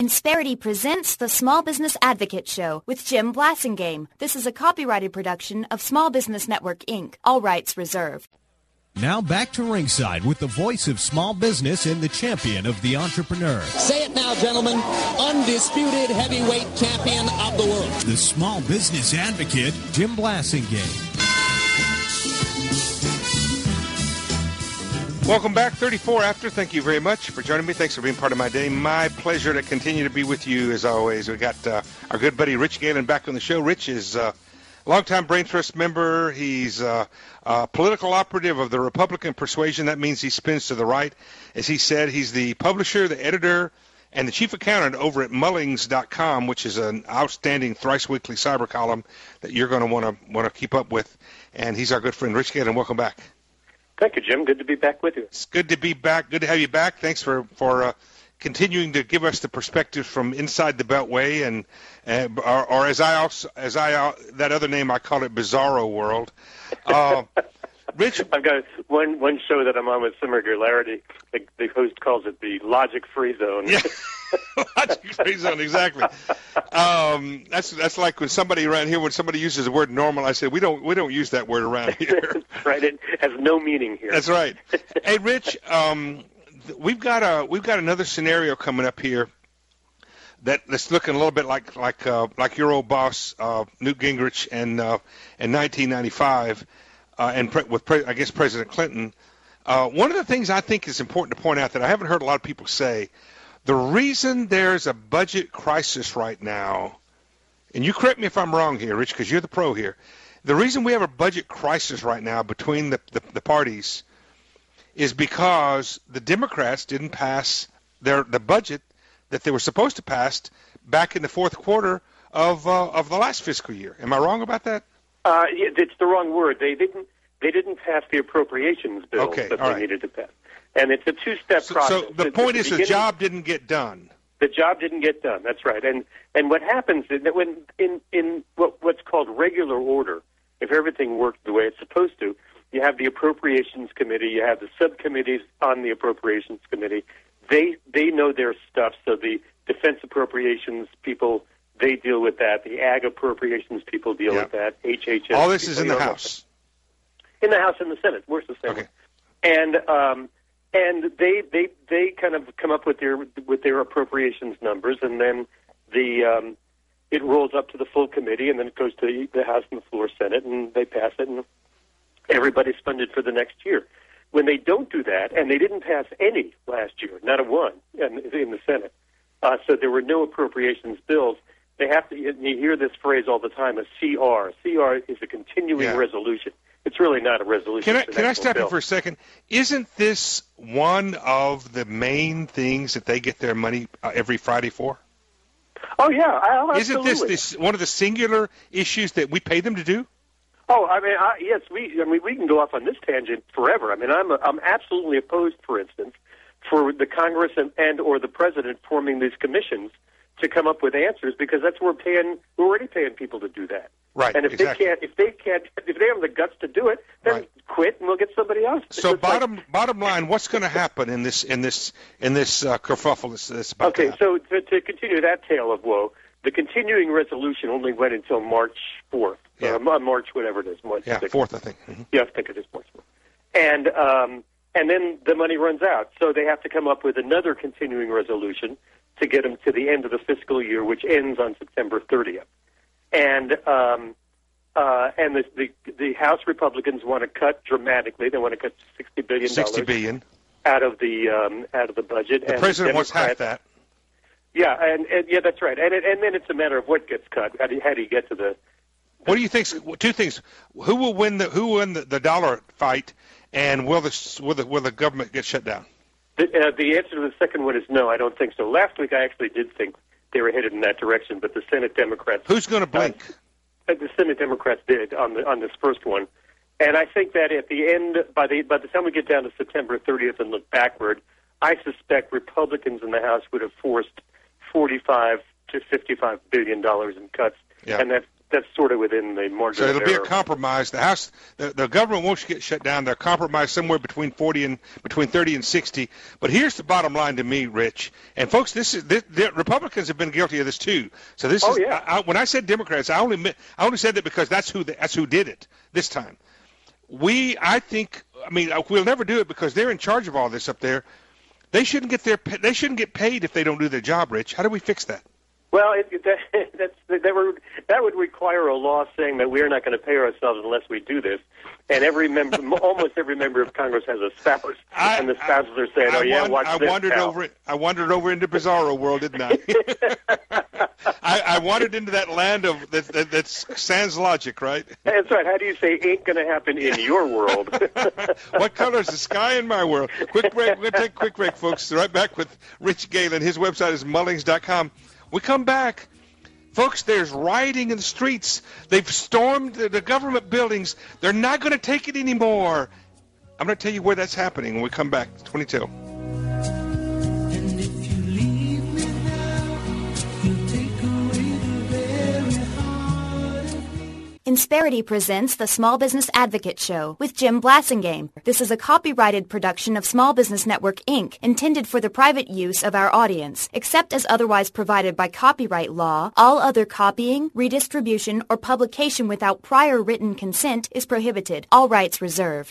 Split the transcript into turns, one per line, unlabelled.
Insperity presents the Small Business Advocate Show with Jim Blasingame. This is a copyrighted production of Small Business Network, Inc. All rights reserved.
Now back to ringside with the voice of small business and the champion of the entrepreneur.
Say it now, gentlemen. Undisputed heavyweight champion of the world.
The Small Business Advocate, Jim Blasingame.
Welcome back, 34 after. Thank you very much for joining me. Thanks for being part of my day. My pleasure to continue to be with you as always. We got our good buddy Rich Galen back on the show. Rich is a longtime Brain Trust member. He's a political operative of the Republican persuasion. That means he spins to the right. As he said, he's the publisher, the editor, and the chief accountant over at Mullings.com, which is an outstanding thrice-weekly cyber column that you're going to want to keep up with. And he's our good friend, Rich Galen. Welcome back.
Thank you, Jim. Good to be back with you.
It's good to be back. Good to have you back. Thanks for continuing to give us the perspective from inside the Beltway, and or as I that other name I call it, Bizarro World. Rich,
I've got one show that I'm on with some regularity. The host calls it the Logic Free Zone.
Yeah. Logic Free Zone, exactly. That's like when somebody around here, when somebody uses the word normal, I say we don't use that word around here.
Right, it has no meaning here.
That's right. Hey, Rich, we've got another scenario coming up here that's looking a little bit like your old boss Newt Gingrich in 1995, I guess President Clinton. One of the things I think is important to point out that I haven't heard a lot of people say. The reason there's a budget crisis right now, and you correct me if I'm wrong here, Rich, because you're the pro here. The reason we have a budget crisis right now between the parties is because the Democrats didn't pass the budget that they were supposed to pass back in the fourth quarter of the last fiscal year. Am I wrong about that?
It's the wrong word. They didn't pass the appropriations bill that they needed to pass. And it's a two-step process.
So the point is the job didn't get done.
The job didn't get done. That's right. And what happens is that when in what's called regular order, if everything works the way it's supposed to, you have the Appropriations Committee, you have the subcommittees on the Appropriations Committee. They know their stuff. So the Defense Appropriations people, they deal with that. The Ag Appropriations people deal with that. HHS.
All this is in the House.
In the House and the Senate. Works the same.
Okay.
And they kind of come up with their appropriations numbers, and then it rolls up to the full committee, and then it goes to the House and the floor Senate, and they pass it, and everybody's funded for the next year. When they don't do that, and they didn't pass any last year, not a one in the Senate, so there were no appropriations bills. They have to. You hear this phrase all the time: a CR. CR is a continuing resolution. It's really not a resolution.
Can I stop you for a second? Isn't this one of the main things that they get their money every Friday for?
Oh, yeah. Absolutely.
Isn't this one of the singular issues that we pay them to do?
Oh, I mean, yes. We can go off on this tangent forever. I mean, I'm absolutely opposed, for instance, for the Congress and or the president forming these commissions to come up with answers, because that's we're already paying people to do that.
Right.
And if they have the guts to do it, then quit and we'll get somebody else.
So bottom line, what's going to happen in this kerfuffle that's about to happen?
So to continue that tale of woe, the continuing resolution only went until March 4th. March whatever it is. March
4th, I think. Mm-hmm.
Yeah, I think it is March 4th. And then the money runs out, so they have to come up with another continuing resolution to get them to the end of the fiscal year, which ends on September 30th. And the House Republicans want to cut dramatically. They want to cut $60 billion.
$60 billion
out of the budget.
The president wants half that.
Yeah, and that's right. And then it's a matter of what gets cut. How do you get to the?
What do you think? Two things: who will win the dollar fight, and will the government get shut down?
The answer to the second one is no. I don't think so. Last week I actually did think they were headed in that direction, but the Senate Democrats.
Who's going to blink?
The Senate Democrats did on this first one, and I think that at the end, by the time we get down to September 30th and look backward, I suspect Republicans in the House would have forced $45 to $55 billion in cuts, and that's sort of within the margin.
So it'll
of
be
error.
a compromise. The House, the government won't get shut down. They'll compromise somewhere between 30 and 60. But here's the bottom line to me, Rich and folks. The Republicans have been guilty of this too. So this is when I said Democrats, I only said that because that's who did it this time. I think we'll never do it because they're in charge of all this up there. They shouldn't get paid if they don't do their job, Rich. How do we fix that?
Well, that would require a law saying that we are not going to pay ourselves unless we do this. And almost every member of Congress has a spouse, and the spouses are saying,
I wandered over into Bizarro world, didn't I? I wandered into that land of that's sans logic, right?
That's right. How do you say ain't going to happen in your world?
What color is the sky in my world? Quick break. We're going to take a quick break, folks. Right back with Rich Galen. His website is Mullings.com. We come back. Folks, there's rioting in the streets. They've stormed the government buildings. They're not going to take it anymore. I'm going to tell you where that's happening when we come back. 22.
And if you leave me now, you take away the very heart of me.
Insperity presents the Small Business Advocate Show with Jim Blasingame. This is a copyrighted production of Small Business Network, Inc., intended for the private use of our audience. Except as otherwise provided by copyright law, all other copying, redistribution, or publication without prior written consent is prohibited. All rights reserved.